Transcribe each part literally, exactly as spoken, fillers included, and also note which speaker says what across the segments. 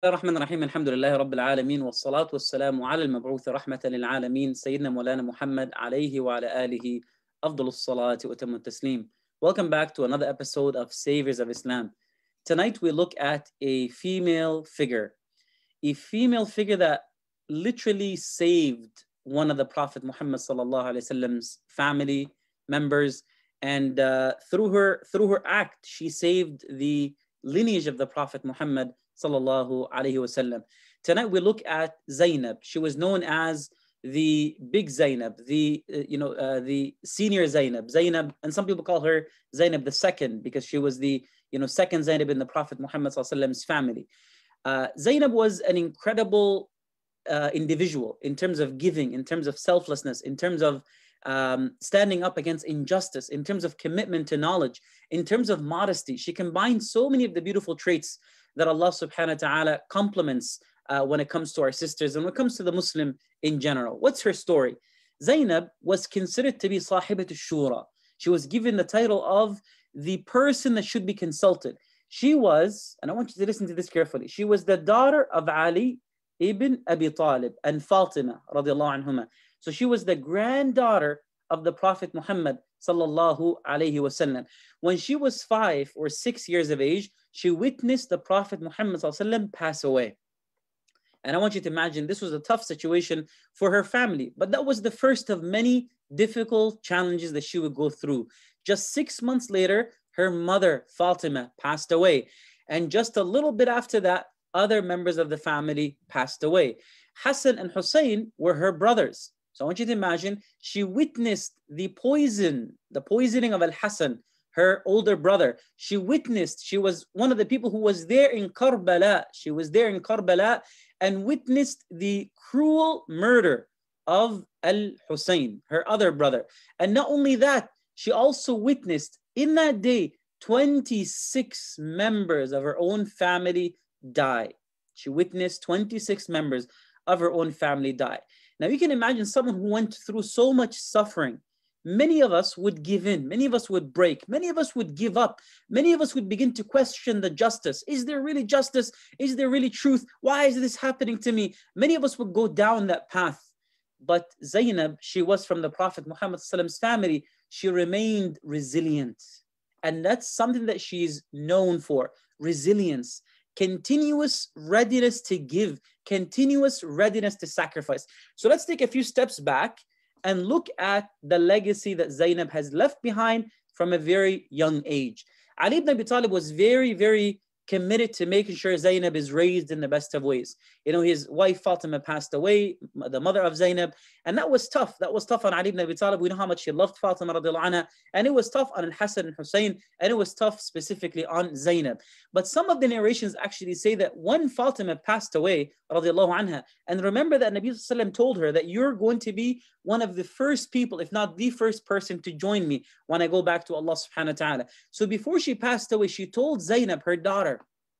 Speaker 1: الرحمن الرحيم الحمد لله رب العالمين والصلاة والسلام على المبعوث رحمة للعالمين سيدنا مولانا Muhammad عليه وعلى آله أفضل الصلاة وأتم التسليم. Welcome back to another episode of Saviors of Islam. Tonight we look at a female figure, a female figure that literally saved one of the Prophet Muhammad sallallahu alaihi wasallam's family members, and uh, through her through her act she saved the lineage of the Prophet Muhammad sallallahu alaihi wasallam. Tonight we look at Zainab. She was known as the big Zainab, the uh, you know uh, the senior Zainab, Zainab, and some people call her Zainab the second because she was the you know second Zainab in the Prophet Muhammad sallallahu alaihi wasallam's family. Uh, Zainab was an incredible uh, individual in terms of giving, in terms of selflessness, in terms of um, standing up against injustice, in terms of commitment to knowledge, in terms of modesty. She combined so many of the beautiful traits that Allah subhanahu wa ta'ala compliments uh, when it comes to our sisters and when it comes to the Muslim in general. What's her story? Zainab was considered to be Sahibat al-Shura. She was given the title of the person that should be consulted. She was, and I want you to listen to this carefully, she was the daughter of Ali ibn Abi Talib and Fatima radiallahu anhuma. So she was the granddaughter of the Prophet Muhammad sallallahu alayhi wasallam. When she was five or six years of age, she witnessed the Prophet Muhammad sallallahu alayhi wasallam pass away. And I want you to imagine this was a tough situation for her family, but that was the first of many difficult challenges that she would go through. Just six months later, her mother Fatima passed away. And just a little bit after that, other members of the family passed away. Hassan and Hussein were her brothers. So I want you to imagine she witnessed the poison, the poisoning of Al-Hassan, her older brother. She witnessed, she was one of the people who was there in Karbala. She was there in Karbala and witnessed the cruel murder of Al-Hussein, her other brother. And not only that, she also witnessed in that day, twenty-six members of her own family die. She witnessed twenty-six members of her own family die. Now you can imagine someone who went through so much suffering. Many of us would give in, many of us would break, many of us would give up, many of us would begin to question the justice. Is there really justice? Is there really truth? Why is this happening to me? Many of us would go down that path. But Zainab, she was from the Prophet Muhammad's family. She remained resilient. And that's something that she's known for, resilience. Continuous readiness to give, continuous readiness to sacrifice. So let's take a few steps back and look at the legacy that Zainab has left behind from a very young age. Ali ibn Abi Talib was very, very committed to making sure Zainab is raised in the best of ways. You know, his wife Fatima passed away, the mother of Zainab, and that was tough. That was tough on Ali ibn Abi Talib. We know how much he loved Fatima radiallahu anha, and it was tough on Al-Hassan and Hussein, and it was tough specifically on Zainab. But some of the narrations actually say that when Fatima passed away, radiallahu anha, and remember that Nabi sallallahu alaihi wasallam told her that you're going to be one of the first people, if not the first person to join me when I go back to Allah subhanahu wa ta'ala. So before she passed away, she told Zainab, her daughter,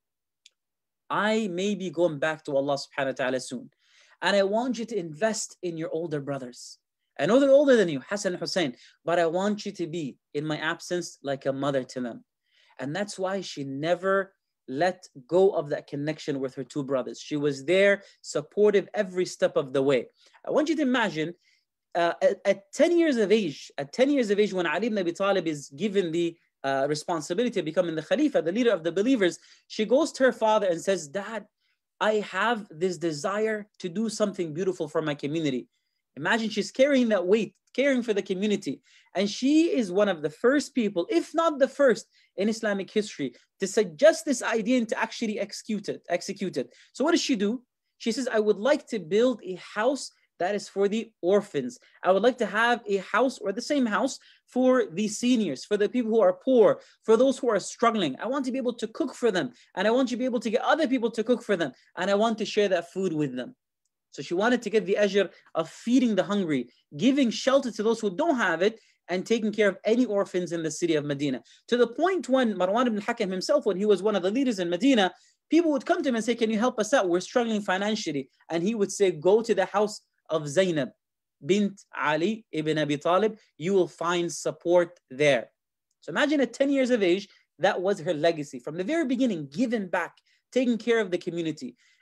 Speaker 1: I may be going back to Allah subhanahu wa ta'ala soon. And I want you to invest in your older brothers. I know they're older than you, Hassan and Hussein, but I want you to be, in my absence, like a mother to them. And that's why she never let go of that connection with her two brothers. She was there, supportive every step of the way. I want you to imagine uh, at, at ten years of age, at ten years of age, when Ali ibn Abi Talib is given the Uh, responsibility of becoming the Khalifa, the leader of the believers, she goes to her father and says, Dad, I have this desire to do something beautiful for my community. Imagine she's carrying that weight, caring for the community. And she is one of the first people, if not the first in Islamic history, to suggest this idea and to actually execute it, execute it. So what does she do? She says, I would like to build a house that is for the orphans. I would like to have a house or the same house for the seniors, for the people who are poor, for those who are struggling. I want to be able to cook for them. And I want to be able to get other people to cook for them. And I want to share that food with them. So she wanted to get the ajr of feeding the hungry, giving shelter to those who don't have it, and taking care of any orphans in the city of Medina. To the point when Marwan ibn Hakam himself, when he was one of the leaders in Medina, people would come to him and say, can you help us out? We're struggling financially. And he would say, go to the house of Zainab bint Ali ibn Abi Talib, you will find support there. So imagine at ten years of age, that was her legacy. From the very beginning, giving back, taking care of the community.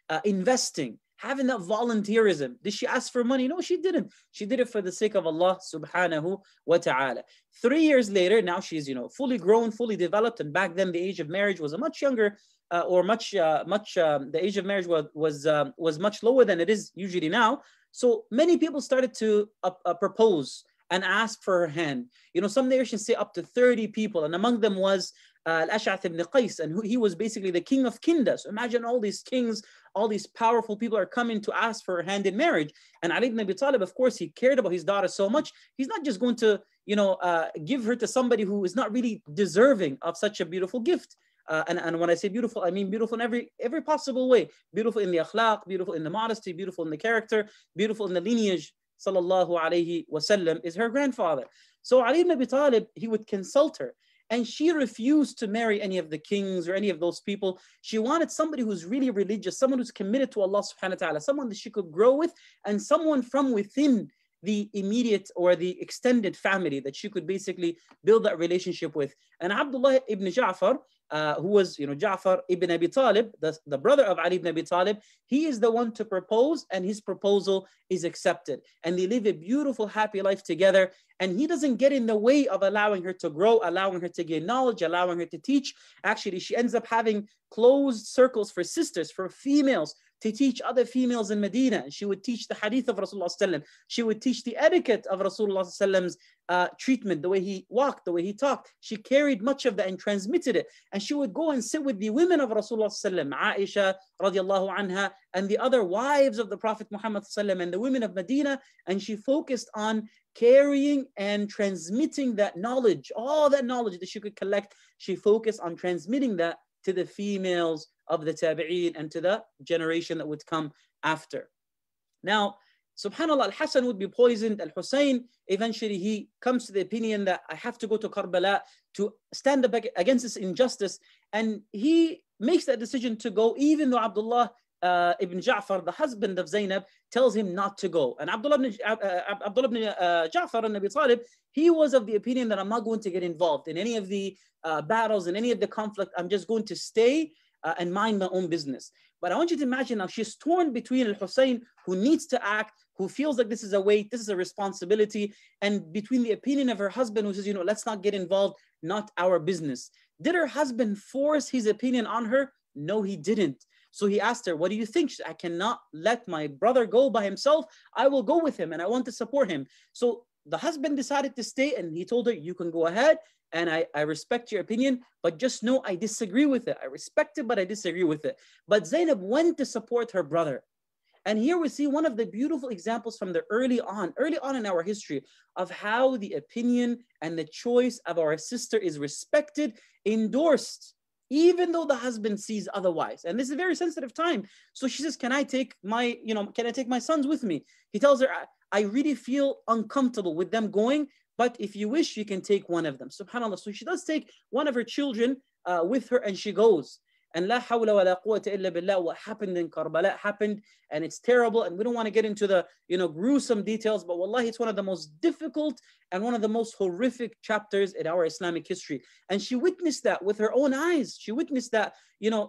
Speaker 1: uh, investing, having that volunteerism. Did she ask for money? No, she didn't. She did it for the sake of Allah subhanahu wa ta'ala. Three years later, now she's, you know, fully grown, fully developed. And back then the age of marriage was a much younger uh, or much, uh, much, um, the age of marriage was, was, um, was much lower than it is usually now. So many people started to uh, uh, propose and ask for her hand. You know, some narrations say up to thirty people. And among them was uh, Al-Ash'ath ibn Qais, and who, he was basically the king of Kinda. So imagine all these kings, all these powerful people are coming to ask for her hand in marriage. And Ali ibn Abi Talib, of course, he cared about his daughter so much. He's not just going to, you know, uh, give her to somebody who is not really deserving of such a beautiful gift. Uh, and, and when I say beautiful, I mean beautiful in every every possible way. Beautiful in the akhlaq, beautiful in the modesty, beautiful in the character, beautiful in the lineage. Sallallahu alayhi wasallam is her grandfather. So Ali ibn Abi Talib, he would consult her. And she refused to marry any of the kings or any of those people. She wanted somebody who's really religious, someone who's committed to Allah subhanahu wa ta'ala, someone that she could grow with, and someone from within the immediate or the extended family that she could basically build that relationship with. And Abdullah ibn Ja'far, uh, who was, you know, Ja'far ibn Abi Talib, the, the brother of Ali ibn Abi Talib, he is the one to propose, and his proposal is accepted. And they live a beautiful, happy life together. And he doesn't get in the way of allowing her to grow, allowing her to gain knowledge, allowing her to teach. Actually, she ends up having closed circles for sisters, for females, to teach other females in Medina. And she would teach the hadith of Rasulullah. She would teach the etiquette of Rasulullah's uh, treatment, the way he walked, the way he talked. She carried much of that and transmitted it. And she would go and sit with the women of Rasulullah, Aisha radiallahu anha, and the other wives of the Prophet Muhammad and the women of Medina. And she focused on carrying and transmitting that knowledge, all that knowledge that she could collect. She focused on transmitting that to the females of the tabi'een and to the generation that would come after. Now, subhanAllah, Al-Hassan would be poisoned. Al-Hussein, eventually he comes to the opinion that I have to go to Karbala to stand up against this injustice. And he makes that decision to go, even though Abdullah uh, ibn Ja'far, the husband of Zainab, tells him not to go. And Abdullah ibn, uh, Abdullah ibn uh, Ja'far and Abi Talib, he was of the opinion that I'm not going to get involved in any of the uh, battles, in any of the conflict. I'm just going to stay uh, and mind my own business. But I want you to imagine now she's torn between Al-Hussein, who needs to act, who feels like this is a weight, this is a responsibility, and between the opinion of her husband, who says, you know, let's not get involved, not our business. Did her husband force his opinion on her? No, he didn't. So he asked her, what do you think? She said, I cannot let my brother go by himself. I will go with him and I want to support him. So the husband decided to stay, and he told her, you can go ahead and I, I respect your opinion, but just know I disagree with it. I respect it, but I disagree with it. But Zainab went to support her brother. And here we see one of the beautiful examples from the early on, early on in our history of how the opinion and the choice of our sister is respected, endorsed, even though the husband sees otherwise. And this is a very sensitive time. So she says, can I take my, you know, can I take my sons with me? He tells her, I, I really feel uncomfortable with them going, but if you wish, you can take one of them. SubhanAllah. So she does take one of her children uh, with her, and she goes. And la hawla wa la quwwata illa billah, what happened in Karbala happened, and it's terrible. And we don't want to get into the, you know, gruesome details, but wallahi, it's one of the most difficult and one of the most horrific chapters in our Islamic history. And she witnessed that with her own eyes. She witnessed that, you know,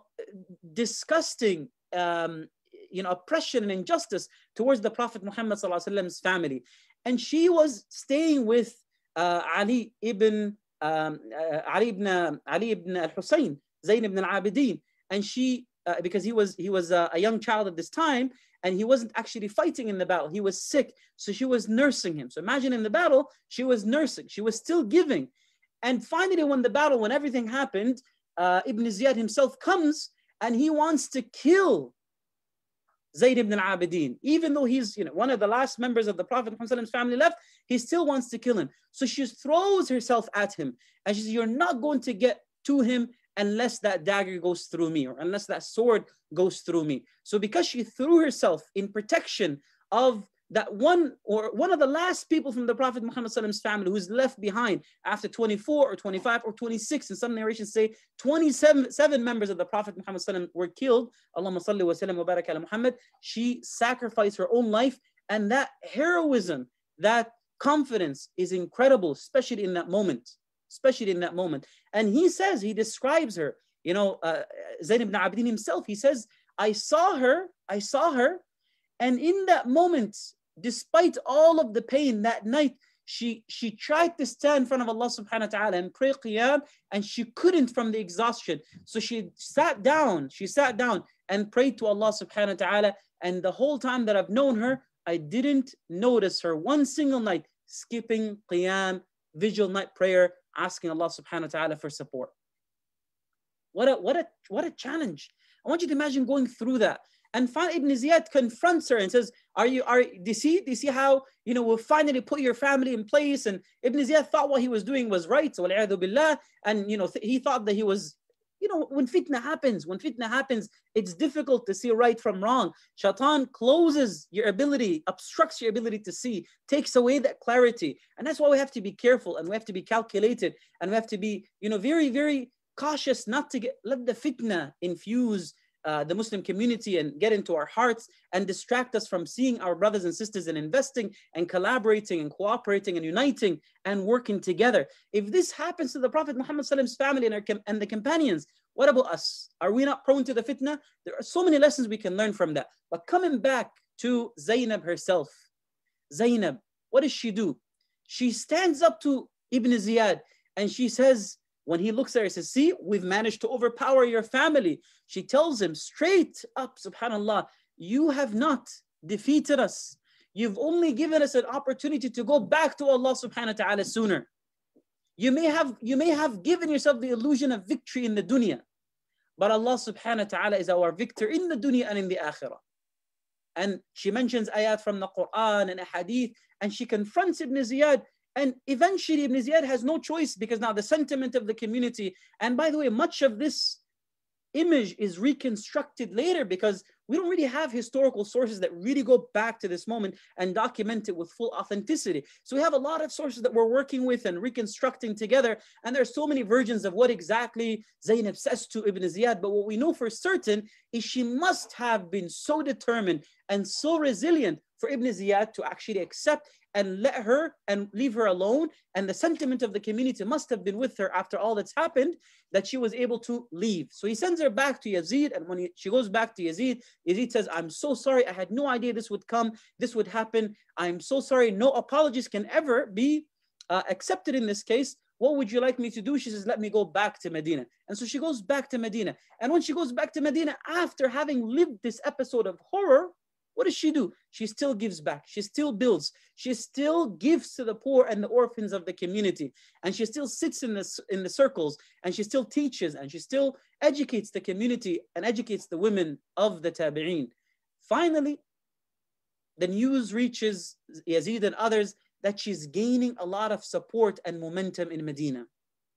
Speaker 1: disgusting, um, you know, oppression and injustice towards the Prophet Muhammad sallallahu alaihi wasallam's family. And she was staying with uh, Ali ibn um, uh, Ali ibn uh, Ali ibn al-Hussein, Zayn ibn al-Abidin, and she uh, because he was he was uh, a young child at this time, and he wasn't actually fighting in the battle. He was sick, so she was nursing him. So imagine in the battle, she was nursing. She was still giving. And finally, when the battle, when everything happened, uh, Ibn Ziyad himself comes and he wants to kill Zayd ibn al-Abidin. Even though he's, you know, one of the last members of the Prophet Muhammad's family left, he still wants to kill him. So she throws herself at him and she says, you're not going to get to him unless that dagger goes through me, or unless that sword goes through me. So because she threw herself in protection of that one, or one of the last people from the Prophet Muhammad's family who's left behind after twenty-four or twenty-five or twenty-six, and some narrations say twenty-seven seven members of the Prophet Muhammad were killed. Allahumma salli wa sallam wa barak ala Muhammad. She sacrificed her own life, and that heroism, that confidence is incredible, especially in that moment, especially in that moment. And he says, he describes her, you know, uh, Zayn ibn Abidin himself, he says, I saw her, I saw her, and in that moment, despite all of the pain that night, she she tried to stand in front of Allah subhanahu wa ta'ala and pray qiyam, and she couldn't from the exhaustion. So she sat down, she sat down and prayed to Allah subhanahu wa ta'ala. And the whole time that I've known her, I didn't notice her one single night skipping qiyam, vigil night prayer, asking Allah subhanahu wa ta'ala for support. What a, what a, what a challenge. I want you to imagine going through that. And finally, Ibn Ziyad confronts her and says, are you, are, do you see, do you see how, you know, we'll finally put your family in place? And Ibn Ziyad thought what he was doing was right. Billah, and, you know, th- he thought that he was, you know, when fitna happens, when fitna happens, it's difficult to see right from wrong. Shaitan closes your ability, obstructs your ability to see, takes away that clarity. And that's why we have to be careful, and we have to be calculated, and we have to be, you know, very, very cautious not to get, let the fitna infuse uh, the Muslim community and get into our hearts and distract us from seeing our brothers and sisters and investing and collaborating and cooperating and uniting and working together. If this happens to the Prophet Muhammad's family and, our, and the companions, what about us? Are we not prone to the fitna? There are so many lessons we can learn from that. But coming back to Zainab herself, Zainab, what does she do? She stands up to Ibn Ziyad and she says, when he looks at her, he says, see, we've managed to overpower your family. She tells him straight up, subhanAllah, you have not defeated us. You've only given us an opportunity to go back to Allah subhanahu wa ta'ala sooner. You may have, you may have given yourself the illusion of victory in the dunya, but Allah subhanahu wa ta'ala is our victor in the dunya and in the akhirah. And she mentions ayat from the Quran and a hadith, and she confronts Ibn Ziyad. And eventually Ibn Ziyad has no choice, because now the sentiment of the community, and by the way, much of this image is reconstructed later, because we don't really have historical sources that really go back to this moment and document it with full authenticity. So we have a lot of sources that we're working with and reconstructing together, and there's so many versions of what exactly Zainab says to Ibn Ziyad. But what we know for certain is she must have been so determined and so resilient for Ibn Ziyad to actually accept and let her and leave her alone. And the sentiment of the community must have been with her after all that's happened, that she was able to leave. So he sends her back to Yazid, and when he, she goes back to Yazid, Yazid says, I'm so sorry, I had no idea this would come, this would happen. I'm so sorry, no apologies can ever be uh, accepted in this case. What would you like me to do? She says, let me go back to Medina. And so she goes back to Medina. And when she goes back to Medina, after having lived this episode of horror, what does she do? She still gives back. She still builds. She still gives to the poor and the orphans of the community. And she still sits in the, in the circles, and she still teaches, and she still educates the community and educates the women of the tabi'een. Finally, the news reaches Yazid and others that she's gaining a lot of support and momentum in Medina.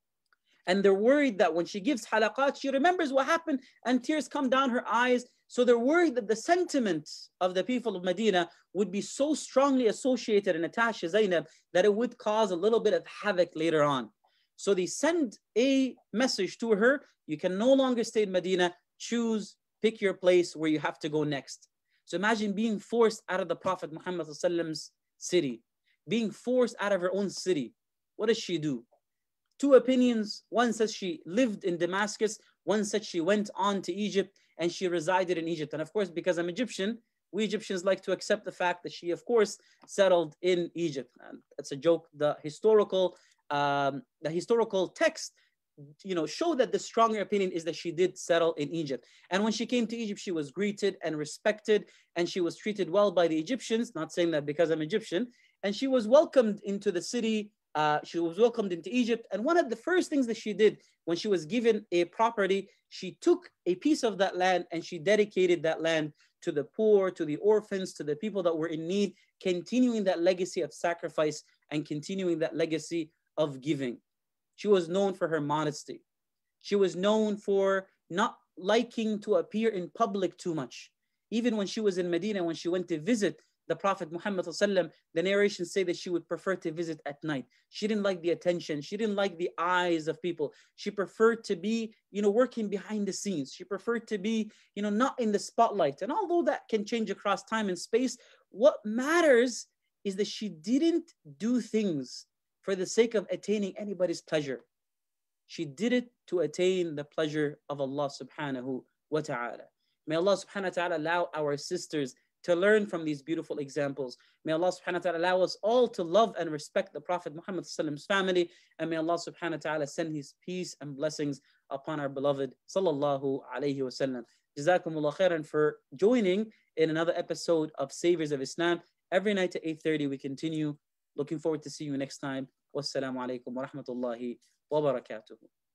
Speaker 1: And they're worried that when she gives halaqat, she remembers what happened and tears come down her eyes. So they're worried that the sentiment of the people of Medina would be so strongly associated and attached to Zainab that it would cause a little bit of havoc later on. So they send a message to her, you can no longer stay in Medina, choose, pick your place where you have to go next. So imagine being forced out of the Prophet Muhammad's city, being forced out of her own city. What does she do? Two opinions. One says she lived in Damascus. One said she went on to Egypt and she resided in Egypt. And of course, because I'm Egyptian, we Egyptians like to accept the fact that she, of course, settled in Egypt. And it's a joke. The historical, um, the historical text, you know, show that the stronger opinion is that she did settle in Egypt. And when she came to Egypt, she was greeted and respected, and she was treated well by the Egyptians. Not saying that because I'm Egyptian. And she was welcomed into the city. Uh, she was welcomed into Egypt. And one of the first things that she did when she was given a property, she took a piece of that land and she dedicated that land to the poor, to the orphans, to the people that were in need, continuing that legacy of sacrifice and continuing that legacy of giving. She was known for her modesty. She was known for not liking to appear in public too much. Even when she was in Medina, when she went to visit the Prophet Muhammad ﷺ, the narrations say that she would prefer to visit at night. She didn't like the attention. She didn't like the eyes of people. She preferred to be, you know, working behind the scenes. She preferred to be, you know, not in the spotlight. And although that can change across time and space, what matters is that she didn't do things for the sake of attaining anybody's pleasure. She did it to attain the pleasure of Allah subhanahu wa ta'ala. May Allah subhanahu wa ta'ala allow our sisters to learn from these beautiful examples. May Allah subhanahu wa ta'ala allow us all to love and respect the Prophet Muhammad's family. And may Allah subhanahu wa ta'ala send his peace and blessings upon our beloved sallallahu alayhi wa sallam. Jazakumullah khairan for joining in another episode of Saviors of Islam. Every night at eight thirty we continue. Looking forward to seeing you next time. Wassalamu alaikum wa rahmatullahi wa barakatuhu.